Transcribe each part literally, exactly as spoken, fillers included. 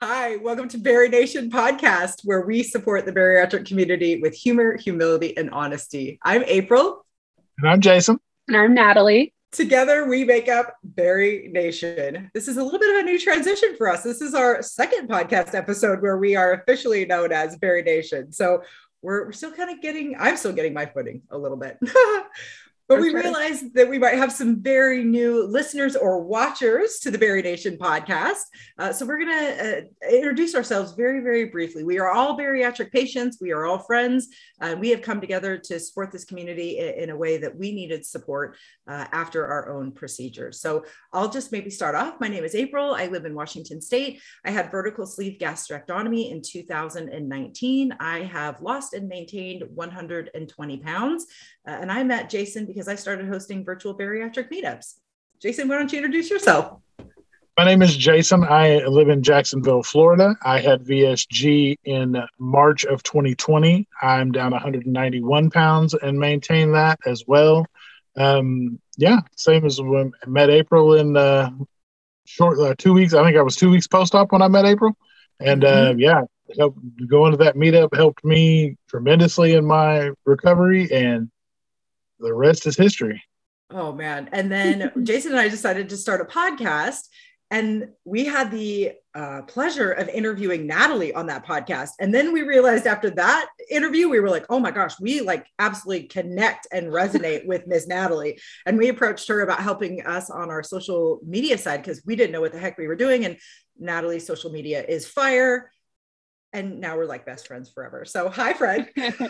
Hi, welcome to Berry Nation podcast, where we support the bariatric community with humor, humility, and honesty. I'm April. And I'm Jason. And I'm Natalie. Together, we make up Berry Nation. This is a little bit of a new transition for us. This is our second podcast episode where we are officially known as Berry Nation. So we're, we're still kind of getting, I'm still getting my footing a little bit. But we realized that we might have some very new listeners or watchers to the Berry Nation podcast. Uh, so we're going to uh, introduce ourselves very, very briefly. We are all bariatric patients. We are all friends. Uh, we have come together to support this community in, in a way that we needed support uh, after our own procedures. So I'll just maybe start off. My name is April. I live in Washington State. I had vertical sleeve gastrectomy in two thousand nineteen. I have lost and maintained one hundred twenty pounds. Uh, and I met Jason because I started hosting virtual bariatric meetups. Jason, why don't you introduce yourself? My name is Jason. I live in Jacksonville, Florida. I had V S G in March of twenty twenty. I'm down one hundred ninety-one pounds and maintain that as well. Um, yeah, same as when I met April in uh, short uh, two weeks. I think I was two weeks post-op when I met April. And mm-hmm. uh, yeah, helped, going to that meetup helped me tremendously in my recovery, and the rest is history. Oh, man. And then Jason and I decided to start a podcast, and we had the uh, pleasure of interviewing Natalie on that podcast. And then we realized after that interview, we were like, oh my gosh, we like absolutely connect and resonate with Miss Natalie. And we approached her about helping us on our social media side because we didn't know what the heck we were doing. And Natalie's social media is fire. And now we're like best friends forever. So hi, Fred.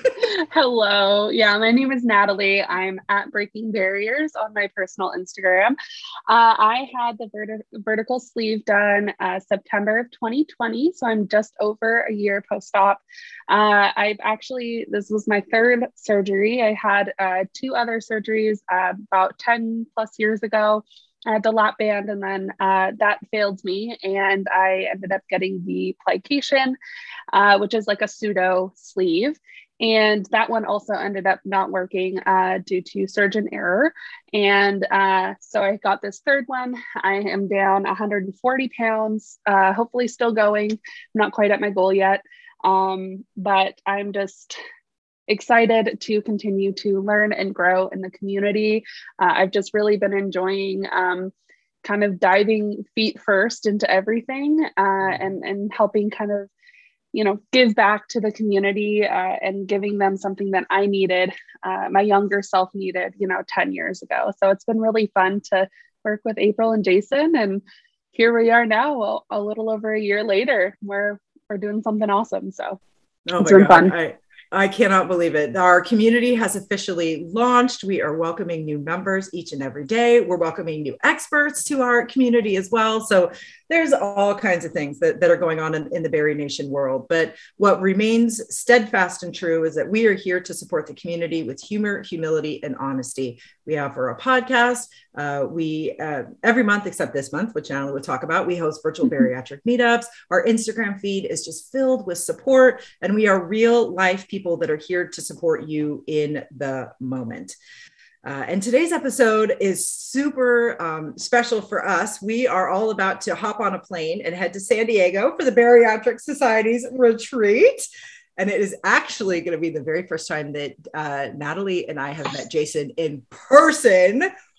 Hello. Yeah, my name is Natalie. I'm at Breaking Barriers on my personal Instagram. Uh, I had the verti- vertical sleeve done uh, September of twenty twenty. So I'm just over a year post-op. Uh, I've actually, this was my third surgery. I had uh, two other surgeries uh, about ten plus years ago. I had the lap band, and then uh, that failed me, and I ended up getting the plication, uh, which is like a pseudo sleeve. And that one also ended up not working uh, due to surgeon error. And uh, so I got this third one. I am down one hundred forty pounds, uh, hopefully still going. I'm not quite at my goal yet, um, but I'm just excited to continue to learn and grow in the community. Uh, I've just really been enjoying um, kind of diving feet first into everything uh, and, and helping kind of, you know, give back to the community uh, and giving them something that I needed, uh, my younger self needed, you know, ten years ago. So it's been really fun to work with April and Jason. And here we are now, a, a little over a year later, where we're doing something awesome. So oh it's my been God. fun. I- I cannot believe it. Our community has officially launched. We are welcoming new members each and every day. We're welcoming new experts to our community as well. So there's all kinds of things that, that are going on in, in the Berry Nation world. But what remains steadfast and true is that we are here to support the community with humor, humility, and honesty. We offer a podcast. Uh, we, uh, every month except this month, which Natalie would talk about, we host virtual bariatric meetups. Our Instagram feed is just filled with support, and we are real life people that are here to support you in the moment. Uh, and today's episode is super um, special for us. We are all about to hop on a plane and head to San Diego for the Bariatric Society's retreat. And it is actually going to be the very first time that uh, Natalie and I have met Jason in person.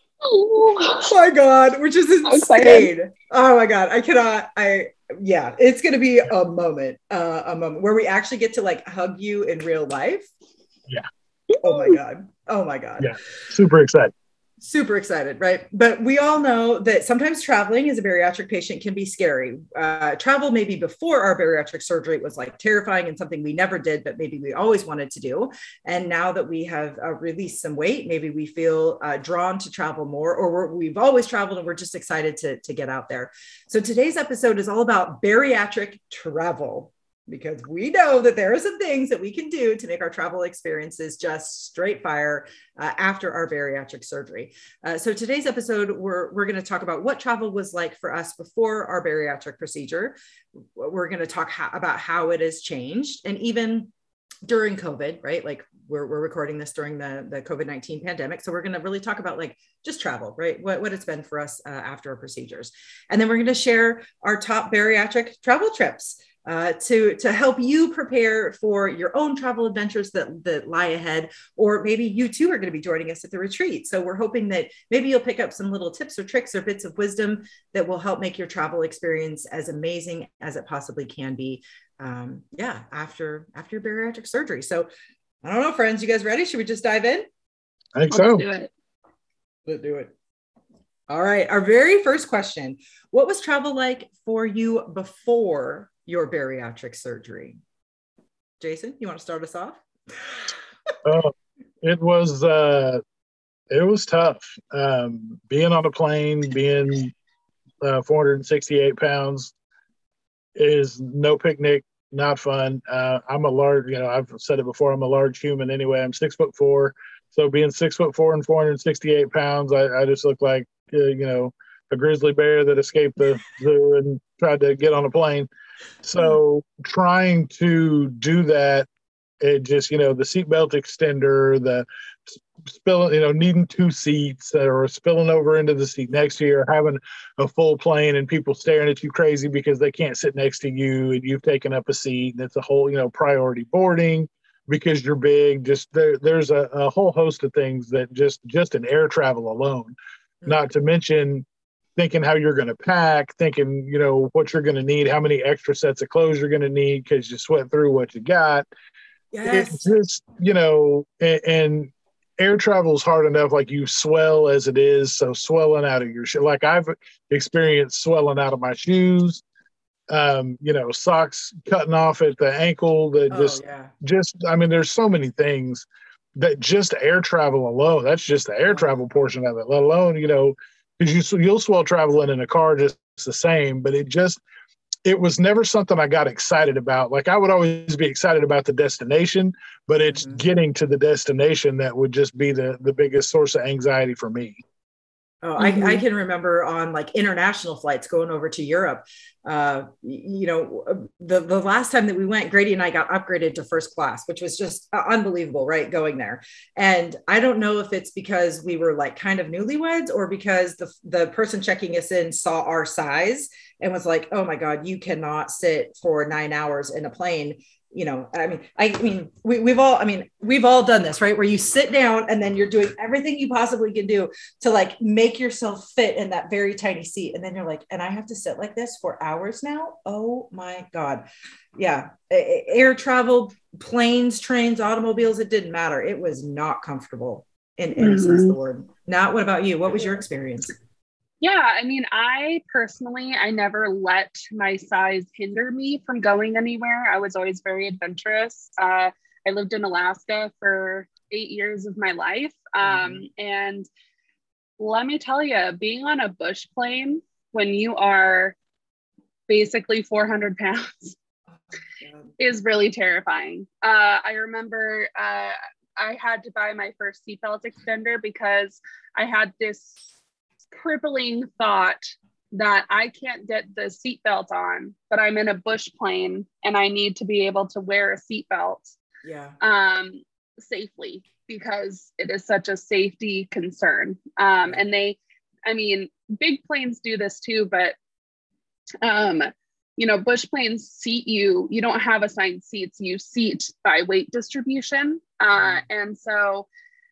Oh my God, which is insane. Oh my God, I cannot, I, yeah, it's going to be a moment, uh, a moment where we actually get to like hug you in real life. Yeah. Oh my God. Oh my God. Yeah. Super excited. Super excited, right? But we all know that sometimes traveling as a bariatric patient can be scary. Uh, travel maybe before our bariatric surgery was like terrifying and something we never did, but maybe we always wanted to do. And now that we have uh, released some weight, maybe we feel uh, drawn to travel more, or we're, we've always traveled and we're just excited to, to get out there. So today's episode is all about bariatric travel, because we know that there are some things that we can do to make our travel experiences just straight fire uh, after our bariatric surgery. Uh, so today's episode, we're, we're going to talk about what travel was like for us before our bariatric procedure. We're going to talk ho- about how it has changed, and even during COVID, right? Like we're, we're recording this during the, the COVID nineteen pandemic. So we're going to really talk about like just travel, right? What, what it's been for us uh, after our procedures. And then we're going to share our top bariatric travel trips uh, to, to help you prepare for your own travel adventures that, that lie ahead, or maybe you too are going to be joining us at the retreat. So we're hoping that maybe you'll pick up some little tips or tricks or bits of wisdom that will help make your travel experience as amazing as it possibly can be. Um, yeah, after, after bariatric surgery. So I don't know, friends, you guys ready? Should we just dive in? I think Let's so. do it. Let's do it. All right. Our very first question. What was travel like for you before your bariatric surgery? Jason, you want to start us off? Oh, it was, uh, it was tough. Um, being on a plane, being uh, four hundred sixty-eight pounds is no picnic, not fun. Uh, I'm a large, you know, I've said it before, I'm a large human anyway. I'm six foot four. So being six foot four and four hundred sixty-eight pounds, I, I just look like, uh, you know, a grizzly bear that escaped the zoo and tried to get on a plane. So trying to do that, it just, you know, the seatbelt extender, the spilling, you know, needing two seats or spilling over into the seat next to you, or having a full plane and people staring at you crazy because they can't sit next to you and you've taken up a seat, and it's a whole, you know, priority boarding because you're big. Just there, there's a, a whole host of things that just, just in air travel alone, mm-hmm. not to mention thinking how you're going to pack, thinking, you know, what you're going to need, how many extra sets of clothes you're going to need because you sweat through what you got. Yes. It's just, you know, and, and air travel is hard enough, like you swell as it is. So swelling out of your shoe, like I've experienced swelling out of my shoes, um, you know, socks cutting off at the ankle, that Oh, just, yeah. just, I mean, there's so many things that just air travel alone, that's just the air Oh. travel portion of it, let alone, you know, because you, you'll swell traveling in a car just the same, but it just, it was never something I got excited about. Like I would always be excited about the destination, but it's mm-hmm. getting to the destination that would just be the, the biggest source of anxiety for me. Oh, Mm-hmm. I, I can remember on like international flights going over to Europe. Uh, you know, the, the last time that we went, Grady and I got upgraded to first class, which was just unbelievable, right? Going there. And I don't know if it's because we were like kind of newlyweds or because the, the person checking us in saw our size and was like, oh my God, you cannot sit for nine hours in a plane. You know, I mean, I mean, we, we've all, I mean, we've all done this, right? Where you sit down and then you're doing everything you possibly can do to like make yourself fit in that very tiny seat. And then you're like, and I have to sit like this for hours now. Oh my God. Yeah. Air travel, planes, trains, automobiles, it didn't matter. It was not comfortable in any mm-hmm. sense of the word. Nat, what about you? What was your experience? Yeah, I mean, I personally, I never let my size hinder me from going anywhere. I was always very adventurous. Uh, I lived in Alaska for eight years of my life. Um, mm-hmm. And let me tell you, being on a bush plane when you are basically four hundred pounds oh, is really terrifying. Uh, I remember uh, I had to buy my first seatbelt extender because I had this crippling thought that I can't get the seatbelt on, but I'm in a bush plane and I need to be able to wear a seatbelt yeah. um, safely because it is such a safety concern. Um, yeah. And they, I mean, big planes do this too, but um, you know, bush planes seat you, you don't have assigned seats, you seat by weight distribution. Uh, and so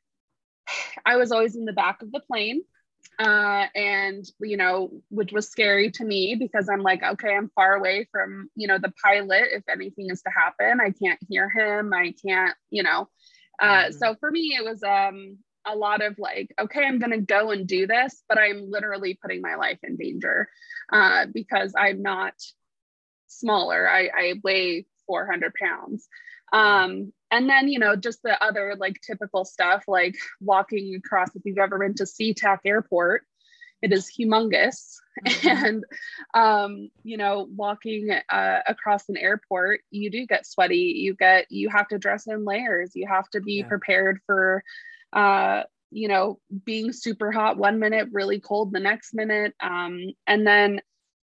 I was always in the back of the plane. Uh, and, you know, which was scary to me because I'm like, okay, I'm far away from, you know, the pilot. If anything is to happen, I can't hear him. I can't, you know, uh, mm-hmm. so for me, it was, um, a lot of like, okay, I'm going to go and do this, but I'm literally putting my life in danger, uh, because I'm not smaller. I, I weigh four hundred pounds. Um, and then, you know, just the other like typical stuff, like walking across, if you've ever been to SeaTac Airport, it is humongous. Mm-hmm. And, um, you know, walking uh, across an airport, you do get sweaty. You get, you have to dress in layers. You have to be yeah. prepared for, uh, you know, being super hot one minute, really cold the next minute. Um, and then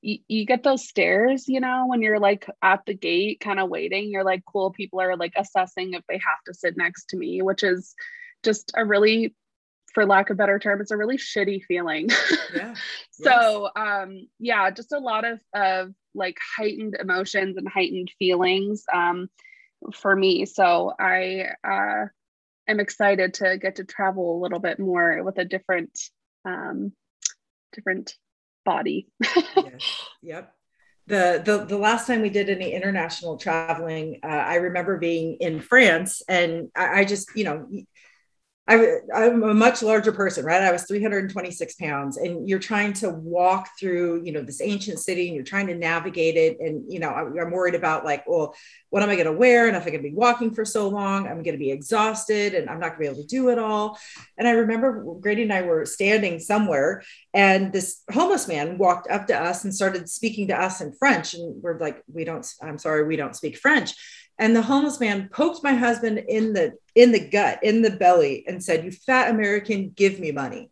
you, you get those stares, you know, when you're like at the gate kind of waiting, you're like, cool, people are like assessing if they have to sit next to me, which is just a really, for lack of a better term, it's a really shitty feeling. Yeah. So, yes. um, yeah, just a lot of, of like heightened emotions and heightened feelings, um, for me. So I, uh, am excited to get to travel a little bit more with a different, um, different body. Yes. Yep. The, the the last time we did any international traveling, uh, I remember being in France, and I, I just, you know, I, I'm a much larger person, right? I was three hundred twenty-six pounds, and you're trying to walk through, you know, this ancient city, and you're trying to navigate it. And, you know, I, I'm worried about like, well, what am I going to wear? And if I'm going to be walking for so long, I'm going to be exhausted and I'm not going to be able to do it all. And I remember Grady and I were standing somewhere, and this homeless man walked up to us and started speaking to us in French. And we're like, we don't, I'm sorry, we don't speak French. And the homeless man poked my husband in the in the gut, in the belly, and said, "You fat American, give me money."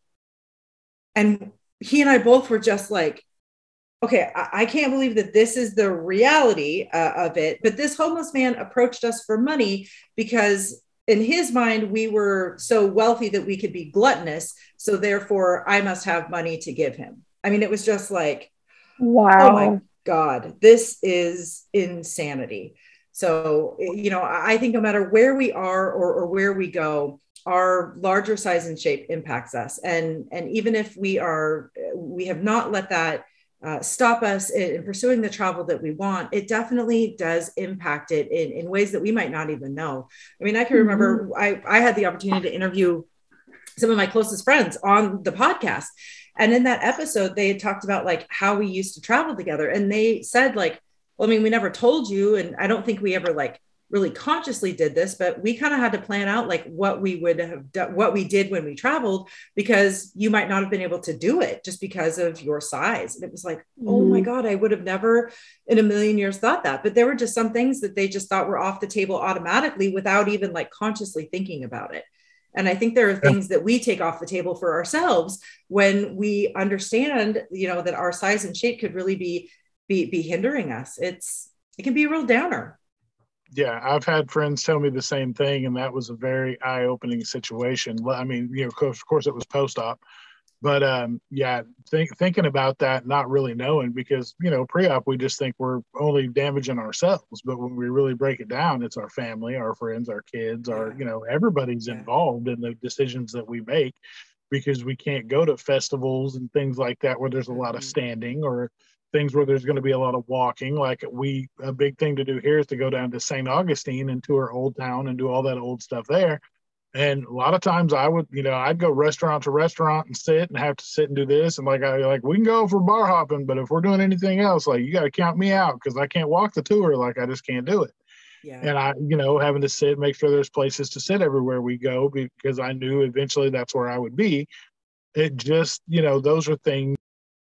And he and I both were just like, okay, I, I can't believe that this is the reality uh, of it. But this homeless man approached us for money because in his mind, we were so wealthy that we could be gluttonous. So therefore, I must have money to give him. I mean, it was just like, wow. Oh my God, this is insanity. So, you know, I think no matter where we are or, or where we go, our larger size and shape impacts us. And, and even if we are, we have not let that uh, stop us in, in pursuing the travel that we want, it definitely does impact it in, in ways that we might not even know. I mean, I can remember mm-hmm. I, I had the opportunity to interview some of my closest friends on the podcast. And in that episode, they had talked about like how we used to travel together. And they said like, well, I mean, we never told you. And I don't think we ever like really consciously did this, but we kind of had to plan out like what we would have done, what we did when we traveled, because you might not have been able to do it just because of your size. And it was like, mm-hmm. oh my God, I would have never in a million years thought that. But there were just some things that they just thought were off the table automatically without even like consciously thinking about it. And I think there are things that we take off the table for ourselves when we understand, you know, that our size and shape could really be Be, be hindering us. It's, it can be a real downer. Yeah, I've had friends tell me the same thing, and that was a very eye-opening situation. I mean, you know, of course, of course it was post-op, but um, yeah, think, thinking about that, not really knowing, because, you know, pre-op, we just think we're only damaging ourselves, but when we really break it down, it's our family, our friends, our kids, yeah. our, you know, everybody's yeah. involved in the decisions that we make, because we can't go to festivals and things like that where there's a mm-hmm. lot of standing, or things where there's going to be a lot of walking. Like we, a big thing to do here is to go down to Saint Augustine and tour Old Town and do all that old stuff there. And a lot of times I would, you know, I'd go restaurant to restaurant and sit and have to sit and do this. And like, I like, we can go for bar hopping, but if we're doing anything else, like you got to count me out, because I can't walk the tour. Like I just can't do it. Yeah. And I, you know, having to sit, make sure there's places to sit everywhere we go, because I knew eventually that's where I would be. It just, you know, those are things.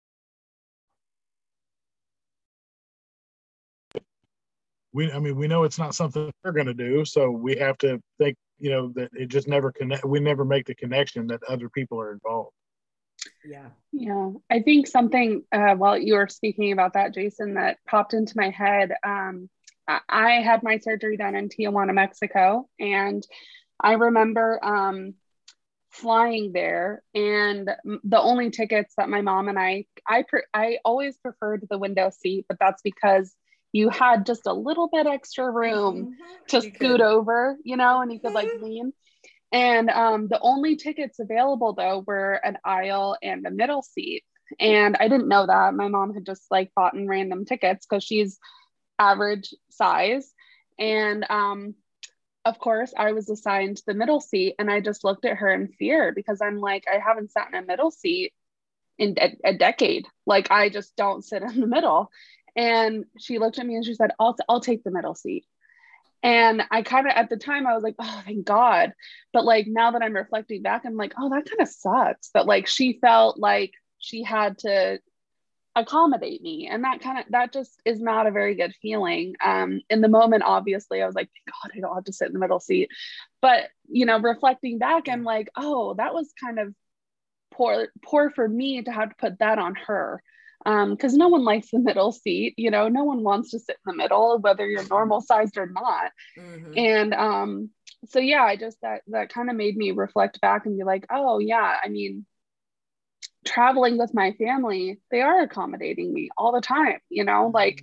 We, I mean, we know it's not something we're going to do, so we have to think, you know, that it just never connect. We never make the connection that other people are involved. Yeah. Yeah. I think something, uh, while you were speaking about that, Jason, that popped into my head. Um, I, I had my surgery done in Tijuana, Mexico. And I remember, um, flying there, and the only tickets that my mom and I, I, pre- I always preferred the window seat, but that's because you had just a little bit extra room mm-hmm. to you scoot could. over, you know, and you could like lean. And um, the only tickets available though were an aisle and a middle seat. And I didn't know that. My mom had just like bought in random tickets because she's average size. And um, of course I was assigned the middle seat, and I just looked at her in fear, because I'm like, I haven't sat in a middle seat in a, a decade. Like I just don't sit in the middle. And she looked at me and she said, I'll, I'll take the middle seat. And I kind of, at the time I was like, oh, thank God. But like, now that I'm reflecting back, I'm like, oh, that kind of sucks. But like, she felt like she had to accommodate me. And that kind of, that just is not a very good feeling. Um, in the moment, obviously I was like, thank God I don't have to sit in the middle seat. But, you know, reflecting back, I'm like, oh, that was kind of poor, poor for me to have to put that on her. Um, because no one likes the middle seat, you know, no one wants to sit in the middle, whether you're normal sized or not. Mm-hmm. And um, so yeah, I just that that kind of made me reflect back and be like, oh yeah, I mean, traveling with my family, they are accommodating me all the time, you know, mm-hmm. like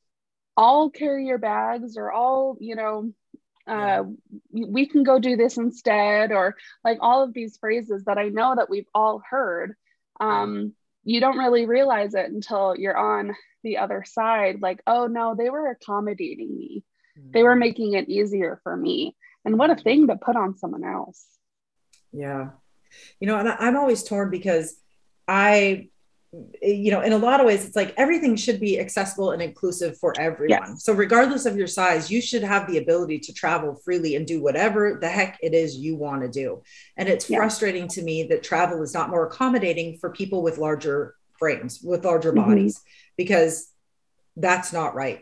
I'll carry your bags, or I'll, you know, uh, yeah. we can go do this instead, or like all of these phrases that I know that we've all heard. Um, you don't really realize it until you're on the other side. Like, oh no, they were accommodating me. Mm-hmm. They were making it easier for me. And what a thing to put on someone else. Yeah. You know, and I'm always torn because I, you know, in a lot of ways, it's like everything should be accessible and inclusive for everyone. Yes. So regardless of your size, you should have the ability to travel freely and do whatever the heck it is you want to do. And it's yeah. frustrating to me that travel is not more accommodating for people with larger frames, with larger mm-hmm. bodies, because that's not right.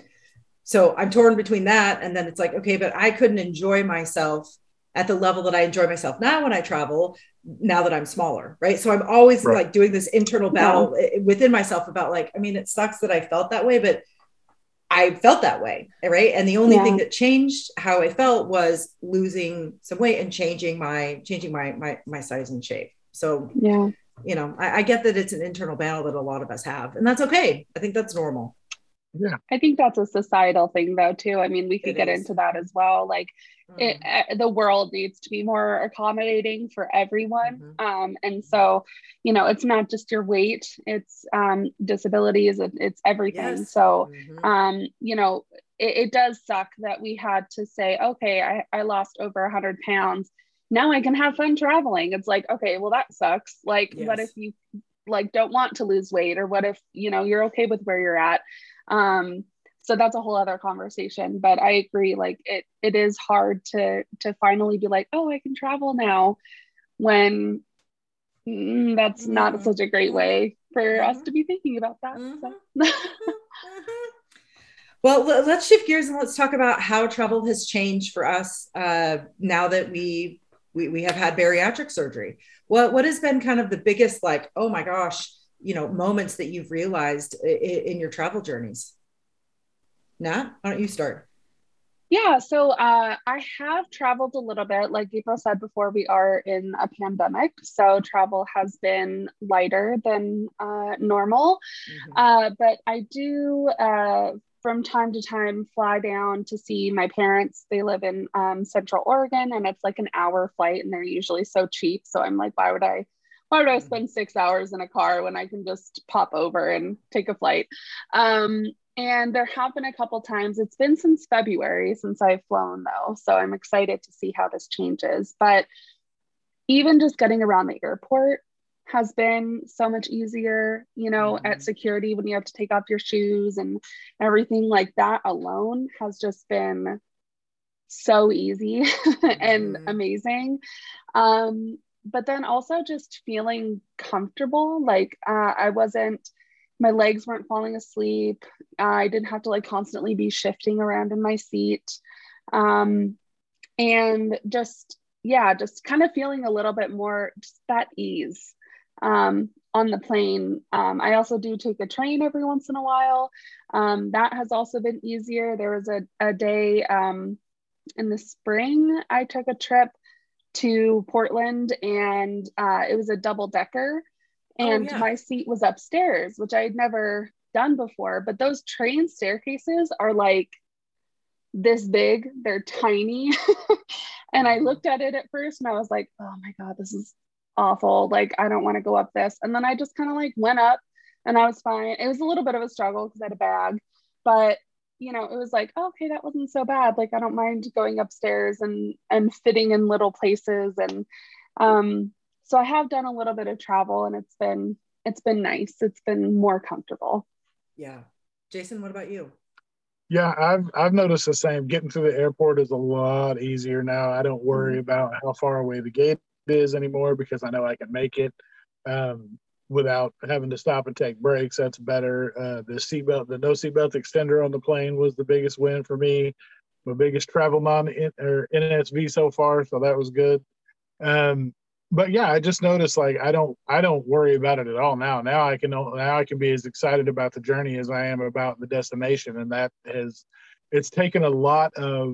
So I'm torn between that. And then it's like, okay, but I couldn't enjoy myself at the level that I enjoy myself now when I travel, now that I'm smaller, right? So I'm always right. like doing this internal battle yeah. within myself about like, I mean, it sucks that I felt that way, but I felt that way, right? And the only yeah. thing that changed how I felt was losing some weight and changing my, changing my, my, my size and shape. So, yeah, you know, I, I get that it's an internal battle that a lot of us have, and that's okay. I think that's normal. Yeah. I think that's a societal thing though, too. I mean, we could it get is. into that as well. Like mm. it, uh, the world needs to be more accommodating for everyone. Mm-hmm. Um, and so, you know, it's not just your weight, it's um, disabilities, it, it's everything. Yes. So, mm-hmm. um, you know, it, it does suck that we had to say, okay, I, I lost over a hundred pounds. Now I can have fun traveling. It's like, okay, well, that sucks. Like, yes. what if you like don't want to lose weight, or what if, you know, you're okay with where you're at? Um, so that's a whole other conversation, but I agree. Like it, it is hard to, to finally be like, oh, I can travel now, when mm, that's mm-hmm. not such a great way for mm-hmm. us to be thinking about that. Mm-hmm. So. mm-hmm. Well, let's shift gears and let's talk about how travel has changed for us uh, now that we, we, we have had bariatric surgery. What, what has been kind of the biggest, like, oh my gosh, you know, moments that you've realized in, in your travel journeys? Nat, why don't you start? Yeah, so uh, I have traveled a little bit. Like April said before, we are in a pandemic, so travel has been lighter than uh, normal. Mm-hmm. Uh, but I do, uh, from time to time, fly down to see my parents. They live in um, Central Oregon, and it's like an hour flight, and they're usually so cheap. So I'm like, why would I? Why would I spend six hours in a car when I can just pop over and take a flight? Um, and there have been a couple times. It's been since February since I've flown though. So I'm excited to see how this changes. But even just getting around the airport has been so much easier, you know, mm-hmm. at security when you have to take off your shoes and everything like that alone has just been so easy and mm-hmm. amazing. Um, but then also just feeling comfortable. Like uh, I wasn't, my legs weren't falling asleep. Uh, I didn't have to like constantly be shifting around in my seat. Um, and just, yeah, just kind of feeling a little bit more just that ease um, on the plane. Um, I also do take a train every once in a while. Um, that has also been easier. There was a, a day um, in the spring, I took a trip to Portland, and uh, it was a double decker, and oh, yeah. my seat was upstairs, which I had never done before. But those train staircases are like this big, they're tiny. And I looked at it at first and I was like, oh my God, this is awful. Like, I don't want to go up this. And then I just kind of like went up and I was fine. It was a little bit of a struggle because I had a bag, but you know, it was like, oh, okay, that wasn't so bad. Like, I don't mind going upstairs and, and fitting in little places. And um, so I have done a little bit of travel, and it's been, it's been nice. It's been more comfortable. Yeah. Jason, what about you? Yeah, I've, I've noticed the same. Getting to the airport is a lot easier now. I don't worry mm-hmm. about how far away the gate is anymore because I know I can make it. Um, without having to stop and take breaks. That's better. Uh, the seatbelt, the no seatbelt extender on the plane was the biggest win for me. My biggest travel non or N S V so far, so that was good. Um, but yeah, I just noticed like I don't I don't worry about it at all now. Now I can now I can be as excited about the journey as I am about the destination, and that has it's taken a lot of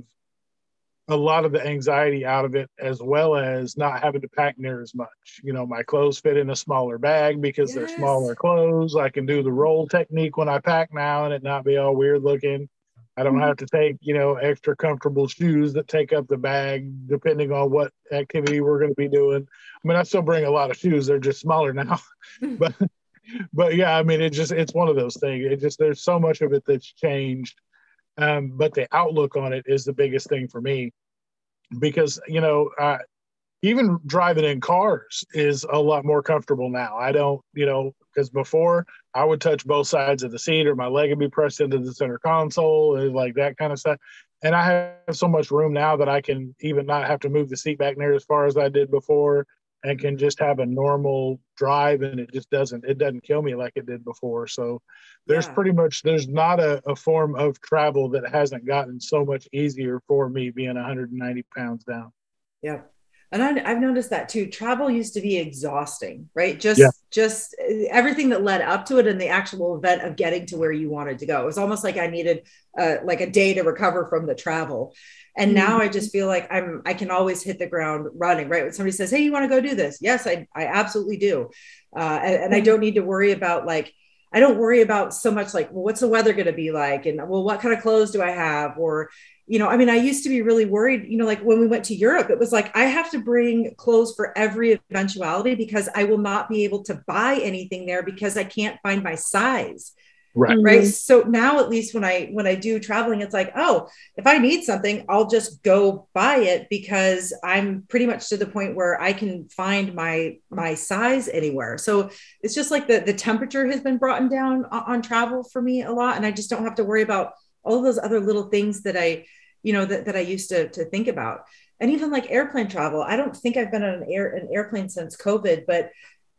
a lot of the anxiety out of it, as well as not having to pack near as much. You know, my clothes fit in a smaller bag because they're Yes. smaller clothes. I can do the roll technique when I pack now and it not be all weird looking. I don't have to take, you know, extra comfortable shoes that take up the bag depending on what activity we're going to be doing. I mean, I still bring a lot of shoes. They're just smaller now. but but yeah, I mean, it just it's one of those things. It just there's so much of it that's changed. Um, but the outlook on it is the biggest thing for me because, you know, uh, even driving in cars is a lot more comfortable now. I don't, you know, because before I would touch both sides of the seat or my leg would be pressed into the center console and like that kind of stuff. And I have so much room now that I can even not have to move the seat back near as far as I did before and can just have a normal drive, and it just doesn't, it doesn't kill me like it did before. So there's Yeah. pretty much, there's not a, a form of travel that hasn't gotten so much easier for me being one hundred ninety pounds down. Yeah. And I, I've noticed that too. Travel used to be exhausting, right? Yeah. Just, just everything that led up to it and the actual event of getting to where you wanted to go. It was almost like I needed uh, like a day to recover from the travel. And now I just feel like I'm, I can always hit the ground running, right? When somebody says, "Hey, you want to go do this?" Yes, I, I absolutely do. Uh, and, and I don't need to worry about like, I don't worry about so much like, well, what's the weather going to be like? And well, what kind of clothes do I have? Or, you know, I mean, I used to be really worried, you know, like when we went to Europe, it was like, I have to bring clothes for every eventuality because I will not be able to buy anything there because I can't find my size. Right. Right. Mm-hmm. So now at least when I, when I do traveling, it's like, oh, if I need something, I'll just go buy it because I'm pretty much to the point where I can find my, my size anywhere. So it's just like the, the temperature has been brought down on, on travel for me a lot. And I just don't have to worry about all those other little things that I, you know, that, that I used to, to think about. And even like airplane travel, I don't think I've been on an air, an airplane since COVID, but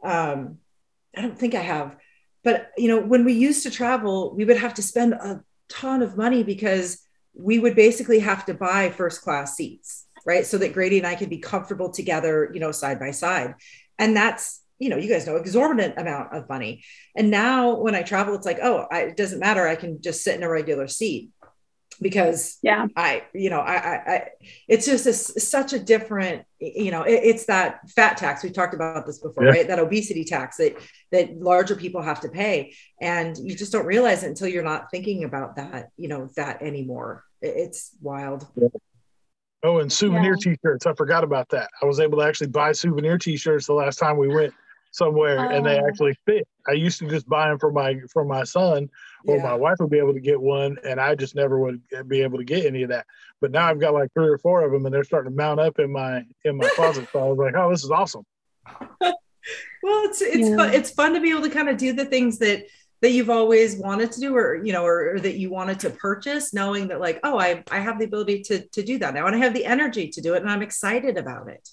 um, I don't think I have. But, you know, when we used to travel, we would have to spend a ton of money because we would basically have to buy first class seats, right? So that Grady and I could be comfortable together, you know, side by side. And that's, you know, you guys know, exorbitant amount of money. And now when I travel, it's like, oh, I, it doesn't matter. I can just sit in a regular seat because yeah, I, you know, I, I, I it's just a, such a different, you know, it, it's that fat tax. We've talked about this before, yeah. Right? That obesity tax that, that larger people have to pay. And you just don't realize it until you're not thinking about that, you know, that anymore. It, it's wild. Yeah. Oh, and souvenir yeah. t-shirts. I forgot about that. I was able to actually buy souvenir t-shirts the last time we went somewhere, oh. and they actually fit. I used to just buy them for my for my son, or yeah. my wife would be able to get one, and I just never would be able to get any of that. But now I've got like three or four of them, and they're starting to mount up in my in my closet. So I was like, oh, this is awesome. Well, it's it's yeah. fun. It's fun to be able to kind of do the things that that you've always wanted to do, or you know, or, or that you wanted to purchase, knowing that like, oh, I I have the ability to to do that now, and I have the energy to do it, and I'm excited about it.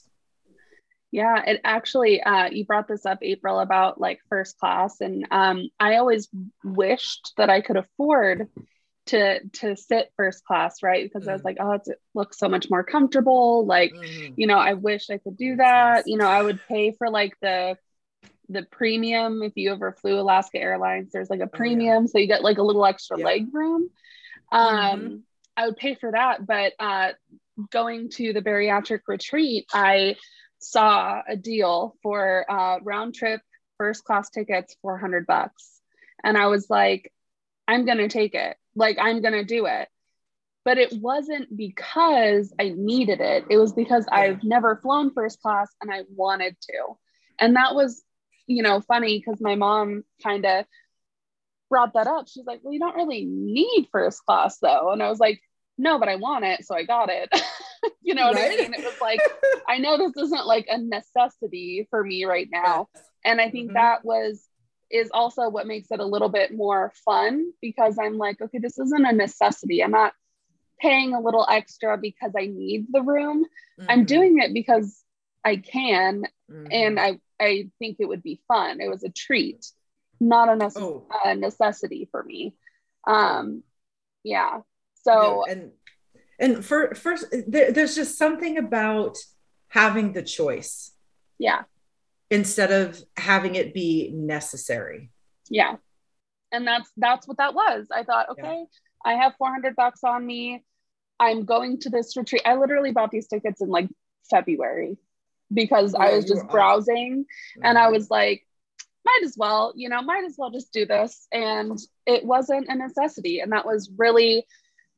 Yeah, it actually, uh, you brought this up, April, about like first class. And um, I always wished that I could afford to to sit first class, right? Because mm. I was like, oh, it's, it looks so much more comfortable. Like, mm. you know, I wish I could do that. You know, I would pay for like the the premium. If you ever flew Alaska Airlines, there's like a premium. Oh, yeah. So you get like a little extra yeah. leg room. Um, mm-hmm. I would pay for that. But uh, going to the bariatric retreat, I saw a deal for uh, round trip first class tickets, four hundred bucks. And I was like, I'm going to take it. Like, I'm going to do it. But it wasn't because I needed it. It was because I've never flown first class and I wanted to. And that was, you know, funny because my mom kind of brought that up. She's like, well, you don't really need first class though. And I was like, no, but I want it. So I got it. You know what right? I mean? It was like, I know this isn't like a necessity for me right now. Yes. And I think mm-hmm. that was, is also what makes it a little bit more fun because I'm like, okay, this isn't a necessity. I'm not paying a little extra because I need the room. Mm-hmm. I'm doing it because I can. Mm-hmm. And I, I think it would be fun. It was a treat, not a, nece- oh. a necessity for me. Um, yeah. So, yeah, and and for first, there, there's just something about having the choice, Yeah. Instead of having it be necessary. Yeah. And that's that's what that was. I thought, okay, yeah. I have four hundred bucks on me. I'm going to this retreat. I literally bought these tickets in like February because yeah, I was just browsing awesome. And I was like, might as well, you know, might as well just do this. And it wasn't a necessity. And that was really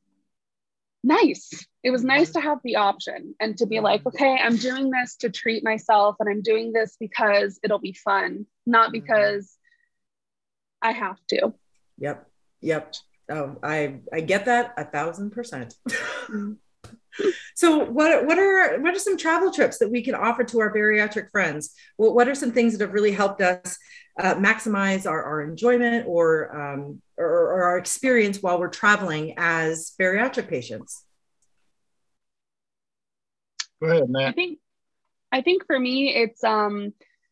nice. It was nice to have the option and to be like, okay, I'm doing this to treat myself and I'm doing this because it'll be fun, not because I have to. Yep. Yep. Oh, I, I get that a thousand percent. So what, what are, what are some travel trips that we can offer to our bariatric friends? Well, what are some things that have really helped us uh, maximize our, our enjoyment or, um, or, or our experience while we're traveling as bariatric patients? Go ahead, Matt. I think, I think for me, it's um,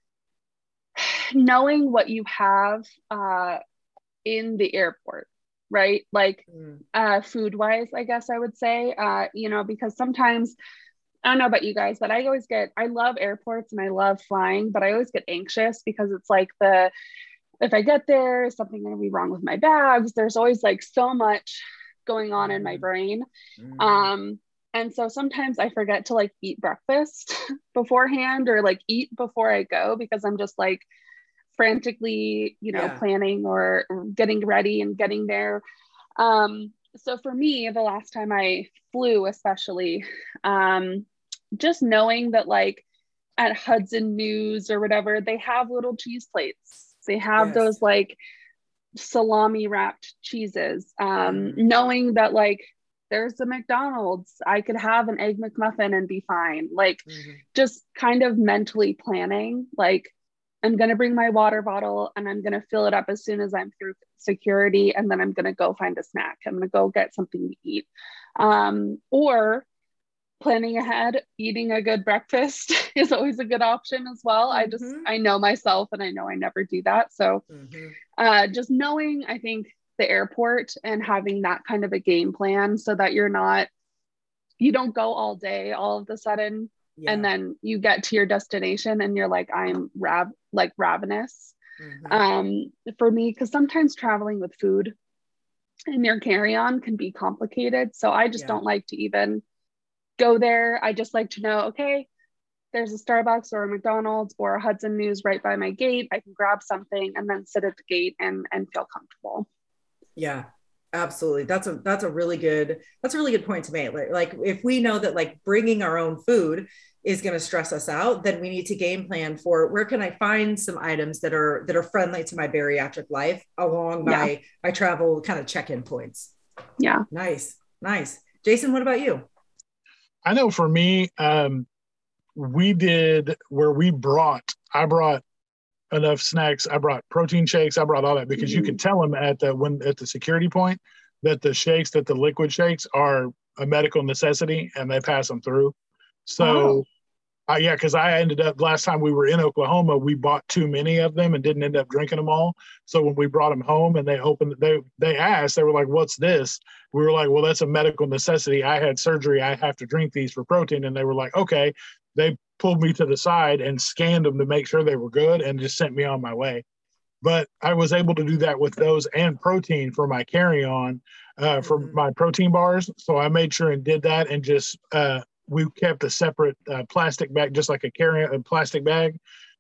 knowing what you have uh, in the airport. Right? Like mm. uh, food wise, I guess I would say, uh, you know, because sometimes, I don't know about you guys, but I always get, I love airports and I love flying, but I always get anxious because it's like the, if I get there, is something going to be wrong with my bags? There's always like so much going on mm. in my brain. Mm. Um, and so sometimes I forget to like eat breakfast beforehand or like eat before I go because I'm just like, frantically, you know, yeah. planning or getting ready and getting there. Um, so for me, the last time I flew, especially, um, just knowing that like at Hudson News or whatever, they have little cheese plates. They have yes. those like salami wrapped cheeses. Um, mm. Knowing that like there's a McDonald's, I could have an egg McMuffin and be fine. Like mm-hmm. just kind of mentally planning, like I'm going to bring my water bottle and I'm going to fill it up as soon as I'm through security. And then I'm going to go find a snack. I'm going to go get something to eat. Um, or planning ahead, eating a good breakfast is always a good option as well. Mm-hmm. I just, I know myself and I know I never do that. So mm-hmm. uh, just knowing, I think the airport and having that kind of a game plan so that you're not, you don't go all day all of a sudden. Yeah. And then you get to your destination and you're like, I'm rav like ravenous. Mm-hmm. Um, for me, because sometimes traveling with food in your carry-on can be complicated. So I just yeah. don't like to even go there. I just like to know, okay, there's a Starbucks or a McDonald's or a Hudson News right by my gate. I can grab something and then sit at the gate and, and feel comfortable. Yeah. Absolutely. That's a, that's a really good, that's a really good point to make. Like, like if we know that like bringing our own food is going to stress us out, then we need to game plan for where can I find some items that are, that are friendly to my bariatric life along my, yeah. my travel kind of check-in points. Yeah. Nice. Nice. Jason, what about you? I know for me, um, we did where we brought, I brought enough snacks. I brought protein shakes. I brought all that because mm-hmm. you can tell them at the when at the security point that the shakes, that the liquid shakes are a medical necessity and they pass them through. So, oh. uh, yeah, because I ended up last time we were in Oklahoma, we bought too many of them and didn't end up drinking them all. So when we brought them home and they opened, they they asked, they were like, "What's this?" We were like, "Well, that's a medical necessity. I had surgery. I have to drink these for protein." And they were like, "Okay." They pulled me to the side and scanned them to make sure they were good and just sent me on my way. But I was able to do that with those and protein for my carry-on uh, for mm-hmm. my protein bars. So I made sure and did that and just, uh, we kept a separate uh, plastic bag, just like a carry-on plastic bag.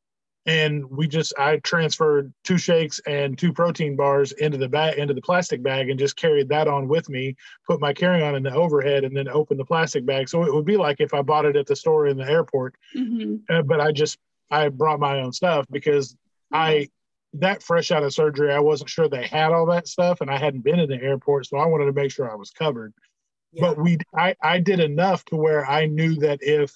And we just, I transferred two shakes and two protein bars into the bag, into the plastic bag and just carried that on with me, put my carry-on in the overhead and then open the plastic bag. So it would be like if I bought it at the store in the airport, mm-hmm. uh, but I just, I brought my own stuff because mm-hmm. I, that fresh out of surgery, I wasn't sure they had all that stuff and I hadn't been in the airport. So I wanted to make sure I was covered, yeah. but we, I, I did enough to where I knew that if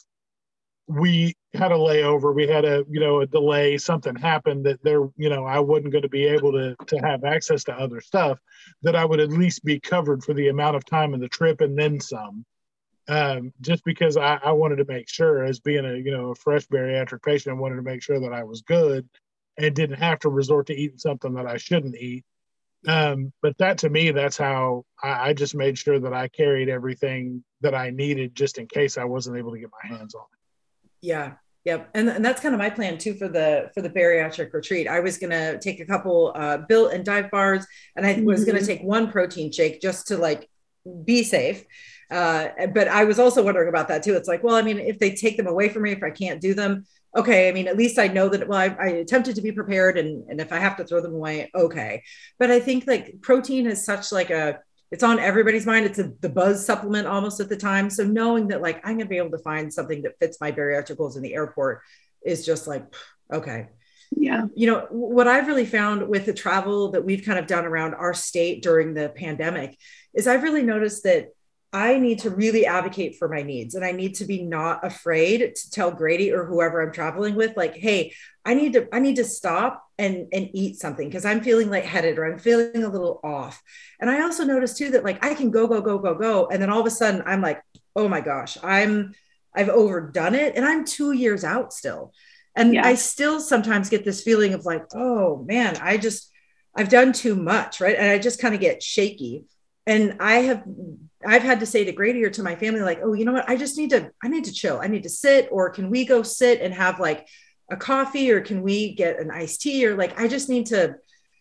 we had a layover, we had a, you know, a delay, something happened that there, you know, I wasn't going to be able to, to have access to other stuff, that I would at least be covered for the amount of time in the trip and then some, um, just because I, I wanted to make sure as being a, you know, a fresh bariatric patient, I wanted to make sure that I was good and didn't have to resort to eating something that I shouldn't eat. Um, but that to me, that's how I, I just made sure that I carried everything that I needed just in case I wasn't able to get my hands on it. Yeah. Yep. And, and that's kind of my plan too for the for the bariatric retreat. I was gonna take a couple uh built and dive bars, and I was gonna Mm-hmm. take one protein shake just to like be safe. Uh, but I was also wondering about that too. It's like, well, I mean, if they take them away from me, if I can't do them, okay. I mean, at least I know that, well, I, I attempted to be prepared, and, and if I have to throw them away, okay. But I think like protein is such like a, it's on everybody's mind. It's a, the buzz supplement almost at the time. So knowing that like, I'm going to be able to find something that fits my bariatric goals in the airport is just like, okay. Yeah. You know, what I've really found with the travel that we've kind of done around our state during the pandemic is I've really noticed that I need to really advocate for my needs, and I need to be not afraid to tell Grady or whoever I'm traveling with, like, hey, I need to, I need to stop and, and eat something because I'm feeling lightheaded or I'm feeling a little off. And I also noticed too that like I can go, go, go, go, go. And then all of a sudden I'm like, oh my gosh, I'm, I've overdone it. And I'm two years out still. And Yeah. I still sometimes get this feeling of like, oh man, I just, I've done too much. Right. And I just kind of get shaky. And I have, I've had to say to Grady or to my family, like, oh, you know what? I just need to, I need to chill. I need to sit, or can we go sit and have like a coffee, or can we get an iced tea? Or like, I just need to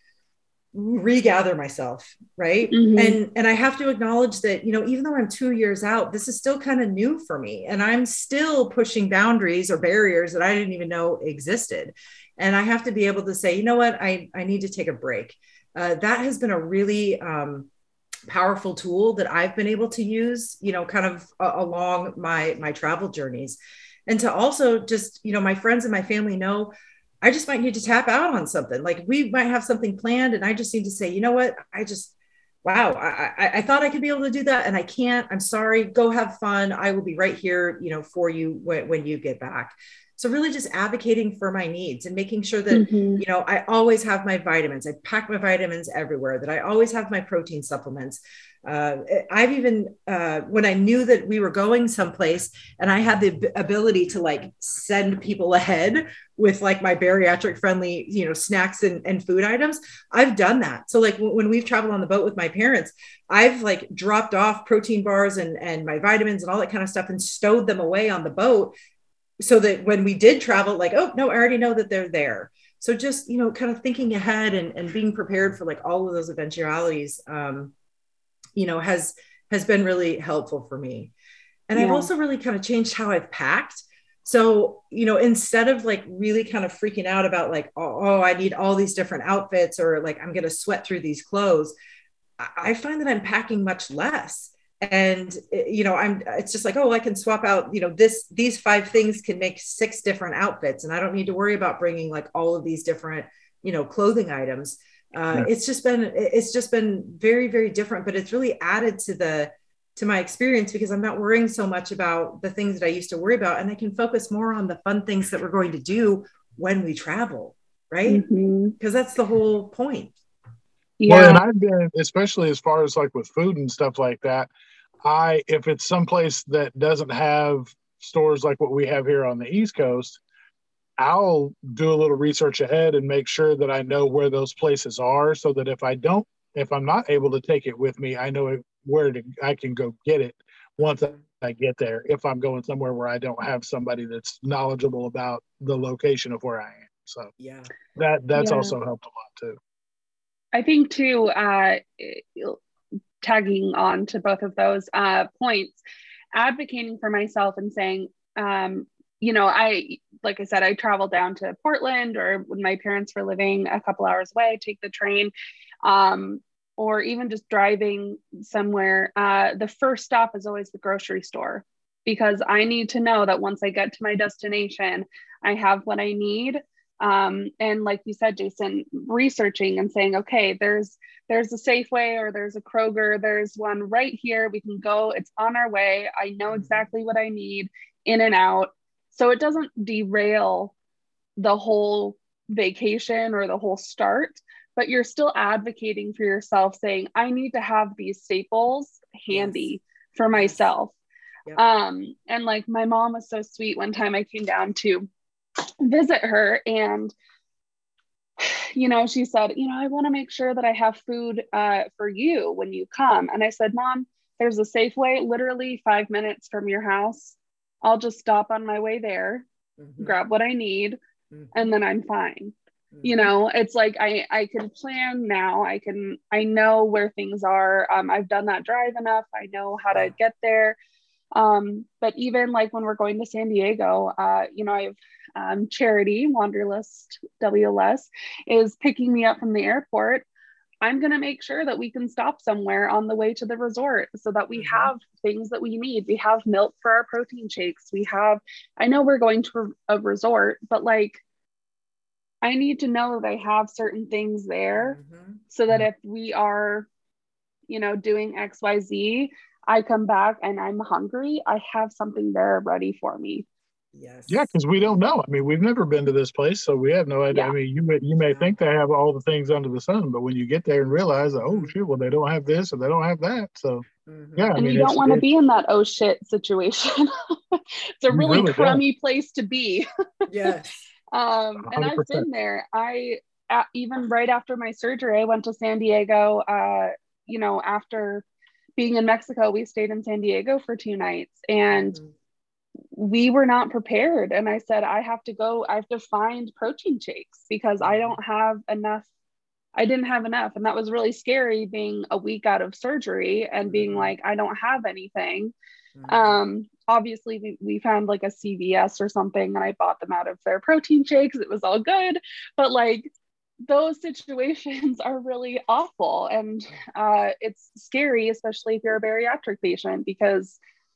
regather myself. Right. Mm-hmm. And, and I have to acknowledge that, you know, even though I'm two years out, this is still kind of new for me. And I'm still pushing boundaries or barriers that I didn't even know existed. And I have to be able to say, you know what, I, I need to take a break. Uh, that has been a really, um, powerful tool that I've been able to use, you know, kind of uh, along my, my travel journeys. And to also just, you know, my friends and my family know I just might need to tap out on something. Like we might have something planned and I just need to say, you know what, I just, wow, I, I, I thought I could be able to do that and I can't. I'm sorry. Go have fun. I will be right here, you know, for you when, when you get back. So really just advocating for my needs and making sure that, Mm-hmm. you know, I always have my vitamins. I pack my vitamins everywhere, that I always have my protein supplements. Uh, I've even, uh, when I knew that we were going someplace and I had the ability to like send people ahead with like my bariatric friendly, you know, snacks and, and food items, I've done that. So like w- when we've traveled on the boat with my parents, I've like dropped off protein bars and, and my vitamins and all that kind of stuff and stowed them away on the boat, so that when we did travel, like, oh no, I already know that they're there. So just, you know, kind of thinking ahead and, and being prepared for like all of those eventualities, um, you know, has, has been really helpful for me. And I've Yeah. also really kind of changed how I've packed. So, you know, instead of like really kind of freaking out about like, oh, oh I need all these different outfits, or like, I'm going to sweat through these clothes, I find that I'm packing much less. And, you know, I'm, it's just like, oh, I can swap out, you know, this, these five things can make six different outfits. And I don't need to worry about bringing like all of these different, you know, clothing items. Uh, Yeah. it's just been, it's just been very, very different, but it's really added to the, to my experience, because I'm not worrying so much about the things that I used to worry about. And I can focus more on the fun things that we're going to do when we travel. Right. Mm-hmm. Because that's the whole point. Yeah. Well, and I've been, especially as far as like with food and stuff like that, I, if it's someplace that doesn't have stores like what we have here on the East Coast, I'll do a little research ahead and make sure that I know where those places are, so that if I don't, if I'm not able to take it with me, I know where to, I can go get it once I get there, if I'm going somewhere where I don't have somebody that's knowledgeable about the location of where I am. So Yeah. that, that's Yeah. also helped a lot too. I think too, uh, tagging on to both of those uh, points, advocating for myself and saying, um, you know, I, like I said, I travel down to Portland, or when my parents were living a couple hours away, take the train, um, or even just driving somewhere. Uh, the first stop is always the grocery store, because I need to know that once I get to my destination, I have what I need. Um, and like you said, Jason, researching and saying, okay, there's there's a Safeway, or there's a Kroger, there's one right here. We can go. It's on our way. I know exactly what I need, in and out. So it doesn't derail the whole vacation or the whole start, but you're still advocating for yourself, saying, I need to have these staples handy yes. for myself. Yes. Yep. Um, and like my mom was so sweet. One time I came down to visit her, and you know, she said, you know, I want to make sure that I have food uh, for you when you come. And I said, Mom, there's a Safeway literally five minutes from your house. I'll just stop on my way there Mm-hmm. grab what I need, mm-hmm. and then I'm fine. Mm-hmm. You know, it's like I I can plan now. I can I know where things are. Um, I've done that drive enough. I know how to get there. Um, but even like when we're going to San Diego, uh, you know, I've um, Charity Wanderlust W L S is picking me up from the airport. I'm going to make sure that we can stop somewhere on the way to the resort so that we mm-hmm. have things that we need. We have milk for our protein shakes. We have, I know we're going to a resort, but like, I need to know that I have certain things there mm-hmm. so that if we are, you know, doing X Y Z, I come back and I'm hungry, I have something there ready for me. Yes. Yeah, because we don't know. I mean, we've never been to this place, so we have no idea. Yeah. I mean, you may you may yeah. think they have all the things under the sun, but when you get there and realize, oh mm-hmm. shit, well they don't have this or they don't have that. So mm-hmm. yeah, I and mean, you don't want to be in that oh shit situation. It's a really, really crummy don't. place to be. Yes. um, and I've been there. I uh, even right after my surgery, I went to San Diego. Uh, you know, after being in Mexico, we stayed in San Diego for two nights, and mm-hmm. we were not prepared. And I said, I have to go. I have to find protein shakes because mm-hmm. I don't have enough. I didn't have enough, and that was really scary. Being a week out of surgery and mm-hmm. being like, I don't have anything. Mm-hmm. Um, obviously we, we found like a C V S or something, and I bought them out of their protein shakes. It was all good, but like those situations are really awful, and uh, it's scary, especially if you're a bariatric patient, because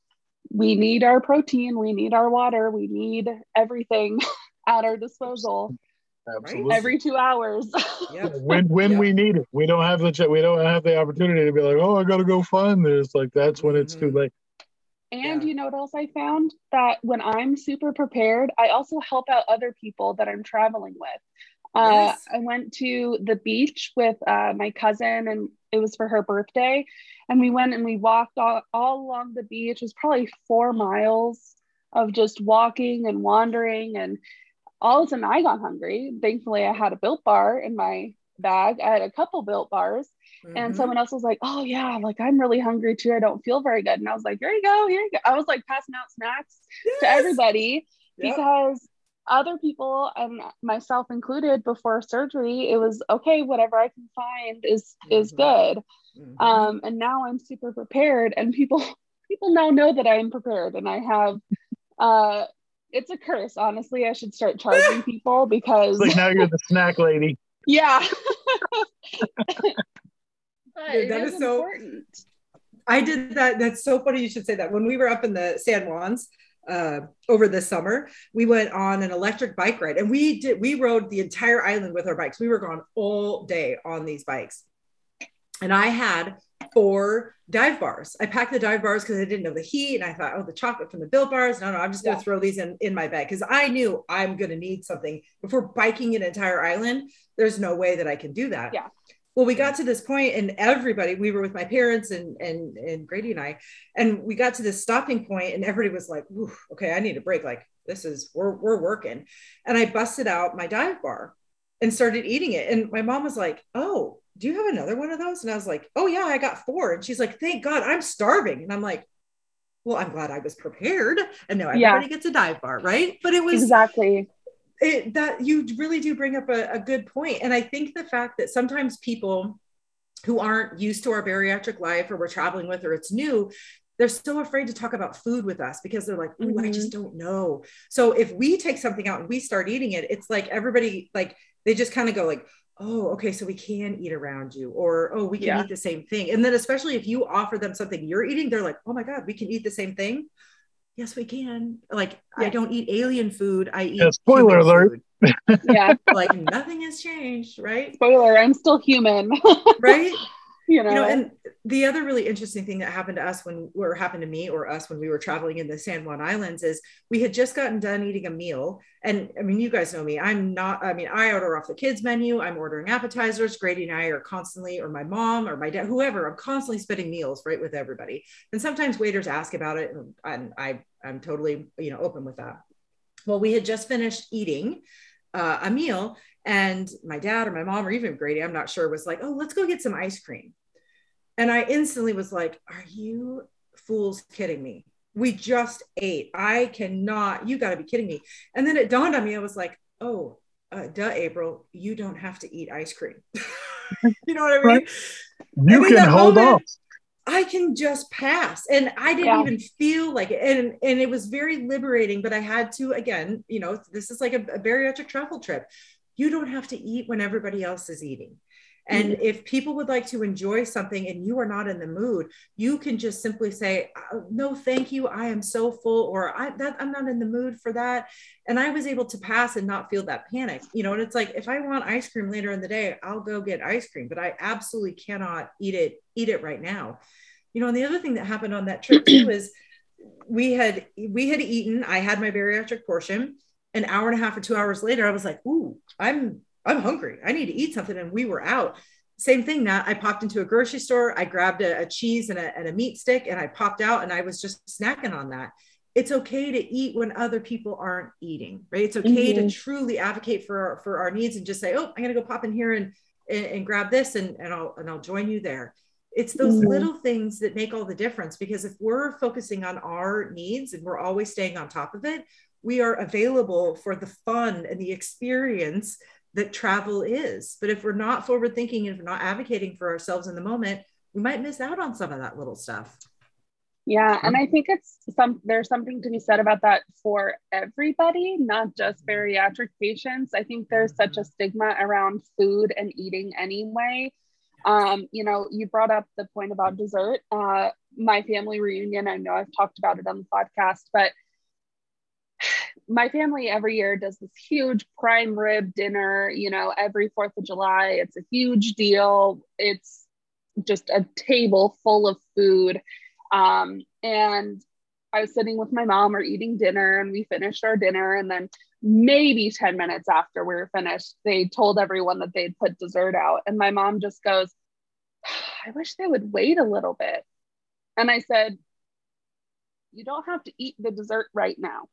we need our protein, we need our water, we need everything at our disposal. Absolutely. Every two hours. Yeah. When when yep. we need it, we don't have the we don't have the opportunity to be like, oh, I gotta go find this. Like that's when mm-hmm. it's too late. And yeah. you know what else I found? That when I'm super prepared, I also help out other people that I'm traveling with. Uh, yes. I went to the beach with uh, my cousin, and it was for her birthday. And we went and we walked all, all along the beach. It was probably four miles of just walking and wandering. And all of a sudden I got hungry. Thankfully, I had a Built Bar in my bag. I had a couple Built Bars. Mm-hmm. And someone else was like, oh yeah, like I'm really hungry too. I don't feel very good. And I was like, here you go, here you go. I was like passing out snacks yes. to everybody yep. because other people, and myself included, before surgery, it was okay, whatever I can find is mm-hmm. is good. Mm-hmm. Um, and now I'm super prepared, and people people now know that I am prepared, and I have uh it's a curse, honestly. I should start charging people because like now you're the snack lady. Yeah. Dude, that is, is so important. I did that. That's so funny you should say that. When we were up in the San Juans uh, over the summer, we went on an electric bike ride, and we did, we rode the entire island with our bikes. We were gone all day on these bikes. And I had four dive bars. I packed the dive bars because I didn't know the heat. And I thought, oh, the chocolate from the Built Bars. No, no, I'm just going to yeah. throw these in, in my bag. Because I knew I'm going to need something before biking an entire island. There's no way that I can do that. Yeah. Well, we got to this point, and everybody, we were with my parents and, and, and Grady and I, and we got to this stopping point, and everybody was like, okay, I need a break. Like, this is, we're, we're working. And I busted out my dive bar and started eating it. And my mom was like, oh, do you have another one of those? And I was like, oh yeah, I got four. And she's like, thank God, I'm starving. And I'm like, well, I'm glad I was prepared. And now everybody yeah. gets a dive bar, right? But it was exactly it, that you really do bring up a, a good point. And I think the fact that sometimes people who aren't used to our bariatric life, or we're traveling with, or it's new, they're so afraid to talk about food with us because they're like, oh, mm-hmm. I just don't know. So if we take something out and we start eating it, it's like everybody, like, they just kind of go like, oh, okay, so we can eat around you, or, oh, we can yeah. eat the same thing. And then especially if you offer them something you're eating, they're like, oh my God, we can eat the same thing. Yes, we can. Like, yeah. I don't eat alien food. I eat yeah, spoiler alert. Yeah. Like nothing has changed, right? Spoiler, I'm still human. Right? You know? you know, and the other really interesting thing that happened to us when, or happened to me or us when we were traveling in the San Juan Islands is we had just gotten done eating a meal. And I mean, you guys know me, I'm not, I mean, I order off the kids menu, I'm ordering appetizers. Grady and I are constantly, or my mom or my dad, whoever, I'm constantly splitting meals right with everybody. And sometimes waiters ask about it, and, and I, I'm totally, you know, open with that. Well, we had just finished eating uh, a meal, and my dad or my mom or even Grady, I'm not sure, was like, oh, let's go get some ice cream. And I instantly was like, are you fools kidding me? We just ate. I cannot, you got to be kidding me. And then it dawned on me, I was like, oh, uh, duh, April, you don't have to eat ice cream. You know what I mean? Right. You can hold moment, off. I can just pass. And I didn't yeah. even feel like it. And, and it was very liberating, but I had to, again, you know, this is like a, a bariatric travel trip. You don't have to eat when everybody else is eating. And mm-hmm. if people would like to enjoy something and you are not in the mood, you can just simply say, oh, no, thank you. I am so full, or I, that, I'm not in the mood for that. And I was able to pass and not feel that panic, you know, and it's like, if I want ice cream later in the day, I'll go get ice cream, but I absolutely cannot eat it, eat it right now. You know, and the other thing that happened on that trip too, is we had, we had eaten, I had my bariatric portion. An hour and a half or two hours later, I was like, ooh, I'm I'm hungry. I need to eat something. And we were out. Same thing. That I popped into a grocery store. I grabbed a, a cheese and a, and a meat stick, and I popped out, and I was just snacking on that. It's okay to eat when other people aren't eating, right? It's okay mm-hmm. to truly advocate for our, for our needs and just say, oh, I'm going to go pop in here and, and, and grab this, and, and I'll, and I'll join you there. It's those mm-hmm. little things that make all the difference, because if we're focusing on our needs and we're always staying on top of it, we are available for the fun and the experience that travel is. But if we're not forward thinking, and if we're not advocating for ourselves in the moment, we might miss out on some of that little stuff. Yeah. And I think it's some, there's something to be said about that for everybody, not just bariatric patients. I think there's such a stigma around food and eating anyway. Um, you know, you brought up the point about dessert. Uh, my family reunion, I know I've talked about it on the podcast, but my family every year does this huge prime rib dinner, you know, every fourth of July. It's a huge deal. It's just a table full of food. Um, and I was sitting with my mom or eating dinner, and we finished our dinner. And then maybe ten minutes after we were finished, they told everyone that they'd put dessert out. And my mom just goes, I wish they would wait a little bit. And I said, you don't have to eat the dessert right now.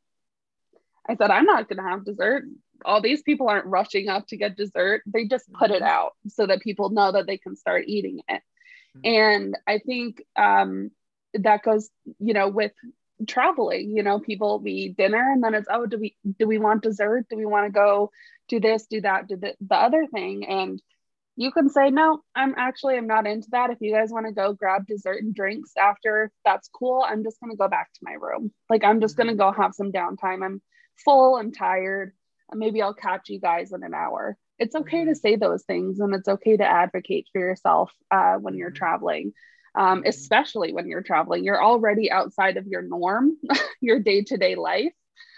I said, I'm not going to have dessert. All these people aren't rushing up to get dessert. They just put it out so that people know that they can start eating it. Mm-hmm. And I think um, that goes, you know, with traveling, you know, people, we eat dinner, and then it's, oh, do we, do we want dessert? Do we want to go do this, do that, do the, the other thing? And you can say, no, I'm actually, I'm not into that. If you guys want to go grab dessert and drinks after, that's cool. I'm just going to go back to my room. Like, I'm just going to go have some downtime. I'm full, I'm tired, and maybe I'll catch you guys in an hour. It's okay to say those things, and it's okay to advocate for yourself uh, when you're traveling, um, especially when you're traveling. You're already outside of your norm, your day-to-day life.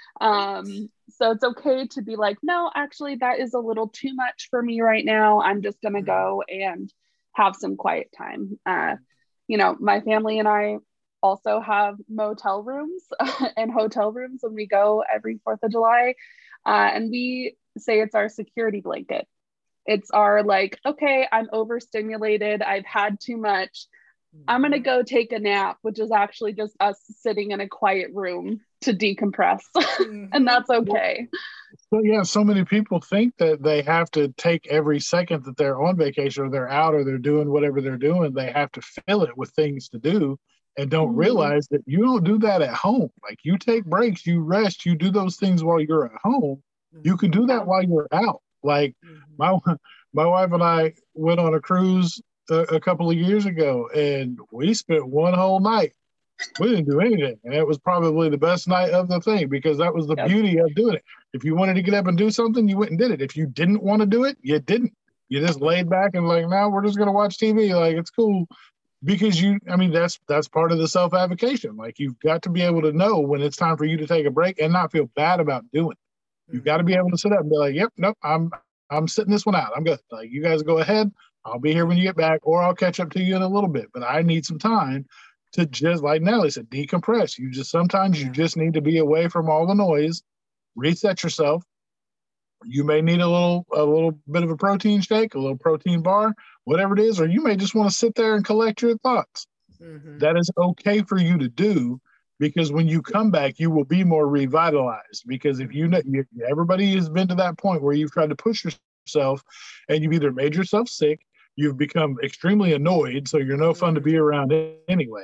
Um, so it's okay to be like, no, actually, that is a little too much for me right now. I'm just going to go and have some quiet time. Uh, you know, my family and I also have motel rooms and hotel rooms when we go every fourth of July. Uh, and we say it's our security blanket. It's our like, okay, I'm overstimulated. I've had too much. I'm going to go take a nap, which is actually just us sitting in a quiet room to decompress. And that's okay. So yeah, so many people think that they have to take every second that they're on vacation, or they're out, or they're doing whatever they're doing, they have to fill it with things to do, and don't mm-hmm. realize that you don't do that at home. Like, you take breaks, you rest, you do those things while you're at home. Mm-hmm. You can do that while you're out. Like mm-hmm. my my wife and I went on a cruise a, a couple of years ago, and we spent one whole night. We didn't do anything, and it was probably the best night of the thing, because that was the yep. beauty of doing it. If you wanted to get up and do something, you went and did it. If you didn't want to do it, you didn't. You just laid back and like, now we're just going to watch T V. Like, it's cool. Because you, I mean, that's that's part of the self-advocation. Like, you've got to be able to know when it's time for you to take a break and not feel bad about doing it. You've got to be able to sit up and be like, yep, nope, I'm I'm sitting this one out. I'm good. Like, you guys go ahead. I'll be here when you get back, or I'll catch up to you in a little bit. But I need some time to just, like Natalie said, decompress. You just, sometimes you just need to be away from all the noise, reset yourself. You may need a little, a little bit of a protein shake, a little protein bar, whatever it is, or you may just want to sit there and collect your thoughts. Mm-hmm. That is okay for you to do, because when you come back, you will be more revitalized. Because if you know, you, everybody has been to that point where you've tried to push yourself and you've either made yourself sick, you've become extremely annoyed, so you're no fun to be around anyway,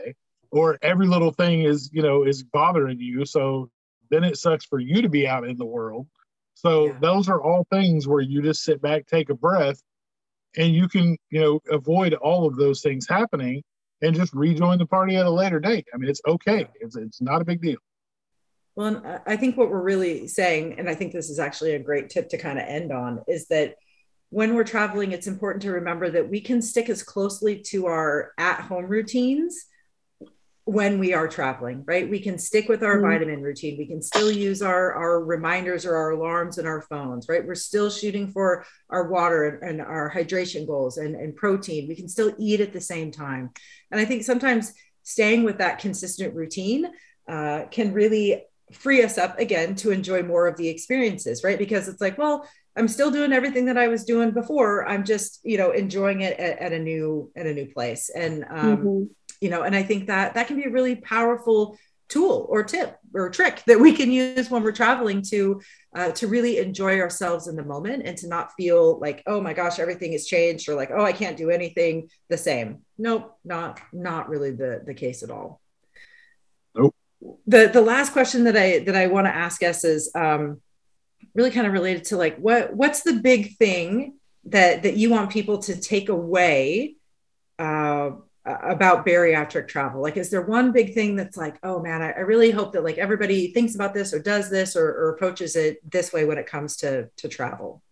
or every little thing is, you know, is bothering you. So then it sucks for you to be out in the world. So Yeah. those are all things where you just sit back, take a breath, and you can, you know, avoid all of those things happening and just rejoin the party at a later date. I mean, it's okay. It's, it's not a big deal. Well, I think what we're really saying, and I think this is actually a great tip to kind of end on, is that when we're traveling, it's important to remember that we can stick as closely to our at-home routines when we are traveling, right? We can stick with our mm-hmm. vitamin routine. We can still use our, our reminders or our alarms in our phones, right? We're still shooting for our water and, and our hydration goals and, and protein. We can still eat at the same time. And I think sometimes staying with that consistent routine uh, can really free us up again to enjoy more of the experiences, right? Because it's like, well, I'm still doing everything that I was doing before. I'm just, you know, enjoying it at, at a new, at a new place. And, um, mm-hmm. you know, and I think that that can be a really powerful tool or tip or trick that we can use when we're traveling to, uh, to really enjoy ourselves in the moment and to not feel like, oh my gosh, everything has changed, or like, oh, I can't do anything the same. Nope, not, not really the, the case at all. Nope. The, the last question that I, that I want to ask us is, um, really kind of related to like, what, what's the big thing that, that you want people to take away, uh, about bariatric travel? Like, is there one big thing that's like, oh man, I, I really hope that like everybody thinks about this or does this or, or approaches it this way when it comes to, to travel?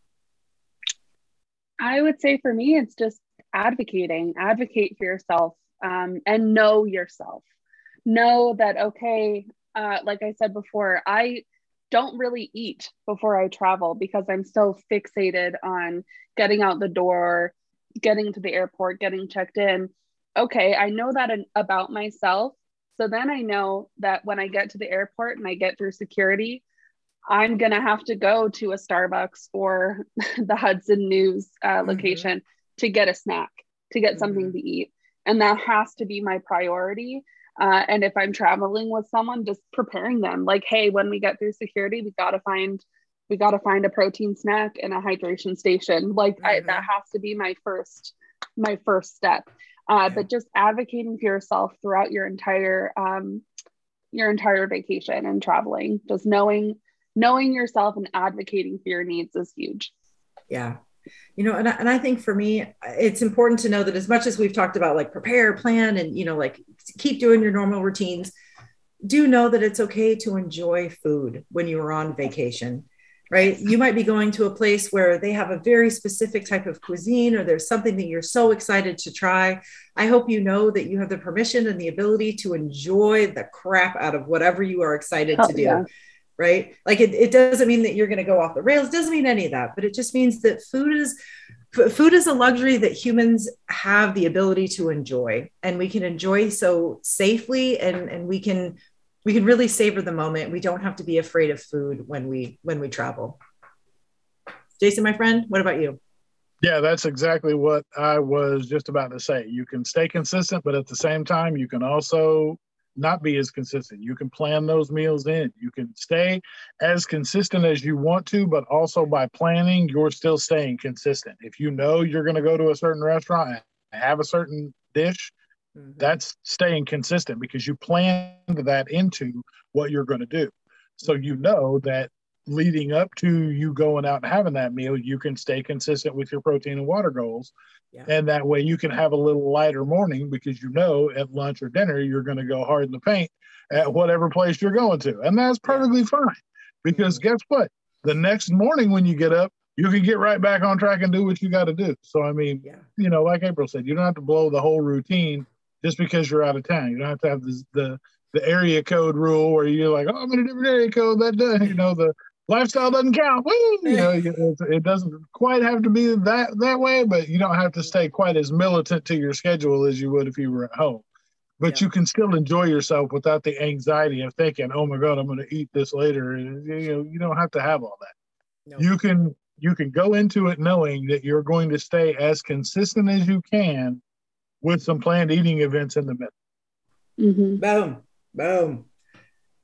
I would say for me, it's just advocating, advocate for yourself, um, and know yourself. Know that, okay, uh, like I said before, I don't really eat before I travel because I'm so fixated on getting out the door, getting to the airport, getting checked in. Okay, I know that about myself. So then I know that when I get to the airport and I get through security, I'm going to have to go to a Starbucks or the Hudson News uh, mm-hmm. location to get a snack, to get mm-hmm. something to eat. And that has to be my priority. Uh, and if I'm traveling with someone, just preparing them like, hey, when we get through security, we got to find, we got to find a protein snack and a hydration station. Like mm-hmm. I, that has to be my first, my first step. Uh, yeah. But just advocating for yourself throughout your entire, um, your entire vacation and traveling, just knowing, knowing yourself and advocating for your needs is huge. Yeah. You know, and I, and I think for me, it's important to know that as much as we've talked about like prepare, plan, and, you know, like keep doing your normal routines, do know that it's okay to enjoy food when you are on vacation, right? You might be going to a place where they have a very specific type of cuisine, or there's something that you're so excited to try. I hope you know that you have the permission and the ability to enjoy the crap out of whatever you are excited oh, to do. Yeah. Right? Like it, it doesn't mean that you're going to go off the rails. It doesn't mean any of that, but it just means that food is, food is a luxury that humans have the ability to enjoy, and we can enjoy so safely, and, and we can, we can really savor the moment. We don't have to be afraid of food when we, when we travel. Jason, my friend, what about you? Yeah, that's exactly what I was just about to say. You can stay consistent, but at the same time, you can also not be as consistent. You can plan those meals in. You can stay as consistent as you want to, but also by planning, you're still staying consistent. If you know you're going to go to a certain restaurant and have a certain dish, mm-hmm. that's staying consistent because you planned that into what you're going to do. So you know that leading up to you going out and having that meal, you can stay consistent with your protein and water goals. Yeah. And that way you can have a little lighter morning because you know at lunch or dinner, you're going to go hard in the paint at whatever place you're going to. And that's perfectly yeah. fine because mm-hmm. guess what? The next morning when you get up, you can get right back on track and do what you got to do. So, I mean, yeah. you know, like April said, you don't have to blow the whole routine just because you're out of town. You don't have to have this, the, the area code rule where you're like, oh, I'm in a different area code. That does, you know, the lifestyle doesn't count. Woo! You know, it doesn't quite have to be that that way, but you don't have to stay quite as militant to your schedule as you would if you were at home. But yeah. you can still enjoy yourself without the anxiety of thinking, "Oh my God, I'm going to eat this later." And you know, you don't have to have all that. No. You can you can go into it knowing that you're going to stay as consistent as you can with some planned eating events in the middle. Mm-hmm. Boom, boom.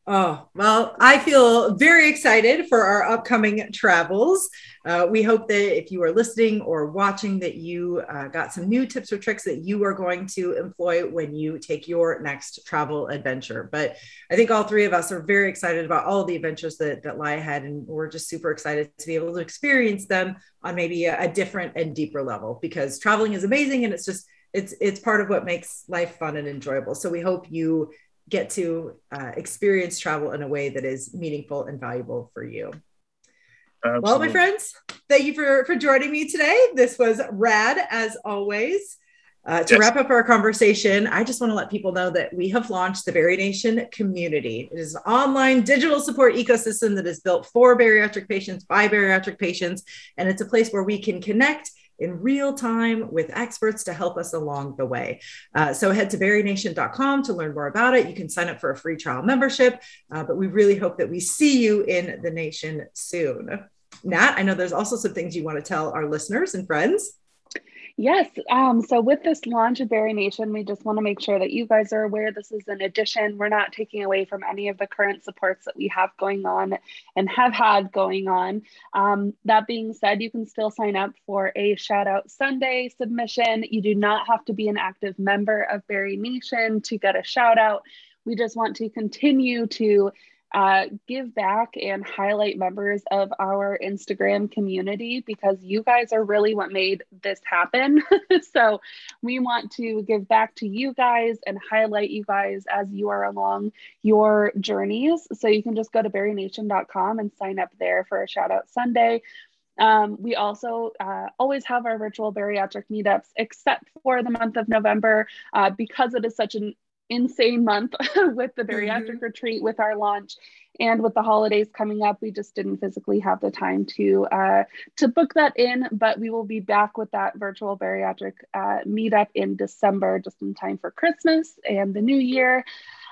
Oh, well, I feel very excited for our upcoming travels. Uh, we hope that if you are listening or watching, that you uh, got some new tips or tricks that you are going to employ when you take your next travel adventure. But I think all three of us are very excited about all of the adventures that, that lie ahead. And we're just super excited to be able to experience them on maybe a, a different and deeper level, because traveling is amazing and it's just, it's, it's part of what makes life fun and enjoyable. So we hope you get to uh, experience travel in a way that is meaningful and valuable for you. Absolutely. Well, my friends, thank you for, for joining me today. This was rad as always. Uh, to yes. wrap up our conversation, I just want to let people know that we have launched the Berry Nation Community. It is an online digital support ecosystem that is built for bariatric patients by bariatric patients. And it's a place where we can connect in real time with experts to help us along the way. Uh, so head to berry nation dot com to learn more about it. You can sign up for a free trial membership, uh, but we really hope that we see you in the nation soon. Nat, I know there's also some things you want to tell our listeners and friends. Yes. Um, so with this launch of Berry Nation, we just want to make sure that you guys are aware this is an addition. We're not taking away from any of the current supports that we have going on and have had going on. Um, that being said, you can still sign up for a Shout Out Sunday submission. You do not have to be an active member of Berry Nation to get a shout out. We just want to continue to Uh, give back and highlight members of our Instagram community, because you guys are really what made this happen. So we want to give back to you guys and highlight you guys as you are along your journeys. So you can just go to berry nation dot com and sign up there for a Shout Out Sunday. Um, we also uh, always have our virtual bariatric meetups, except for the month of November, uh, because it is such an insane month with the bariatric mm-hmm. retreat, with our launch, and with the holidays coming up. We just didn't physically have the time to uh, to book that in, but we will be back with that virtual bariatric uh, meetup in December, just in time for Christmas and the new year.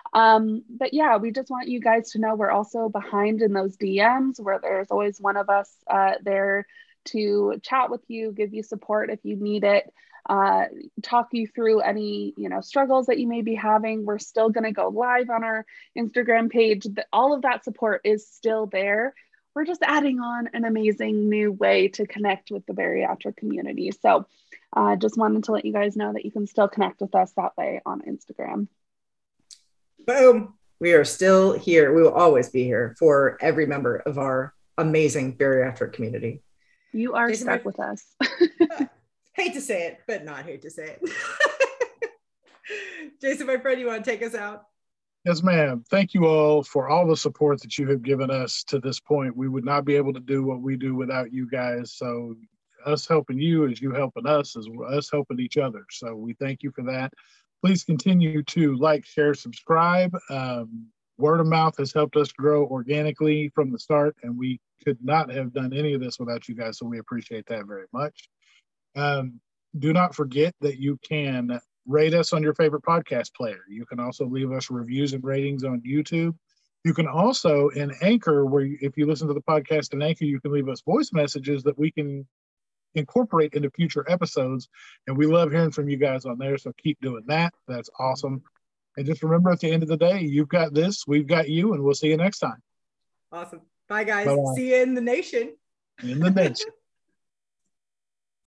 Um, but yeah, we just want you guys to know we're also behind in those D Ms, where there's always one of us uh, there to chat with you, give you support if you need it, uh, talk you through any, you know, struggles that you may be having. We're still going to go live on our Instagram page. All of that support is still there. We're just adding on an amazing new way to connect with the bariatric community. So I uh, just wanted to let you guys know that you can still connect with us that way on Instagram. Boom. We are still here. We will always be here for every member of our amazing bariatric community. You are Jason, stuck I, with us. uh, hate to say it, but not hate to say it. Jason, my friend, you want to take us out? Yes, ma'am. Thank you all for all the support that you have given us to this point. We would not be able to do what we do without you guys. So us helping you is you helping us, is us helping each other. So we thank you for that. Please continue to like, share, subscribe. Um, word of mouth has helped us grow organically from the start, and we could not have done any of this without you guys. So we appreciate that very much. Um, do not forget that you can rate us on your favorite podcast player. You can also leave us reviews and ratings on YouTube. You can also, in Anchor, where you, if you listen to the podcast in Anchor, you can leave us voice messages that we can incorporate into future episodes. And we love hearing from you guys on there. So keep doing that. That's awesome. And just remember, at the end of the day, you've got this, we've got you, and we'll see you next time. Awesome. Bye, guys. Bye-bye. See you in the nation. In the nation.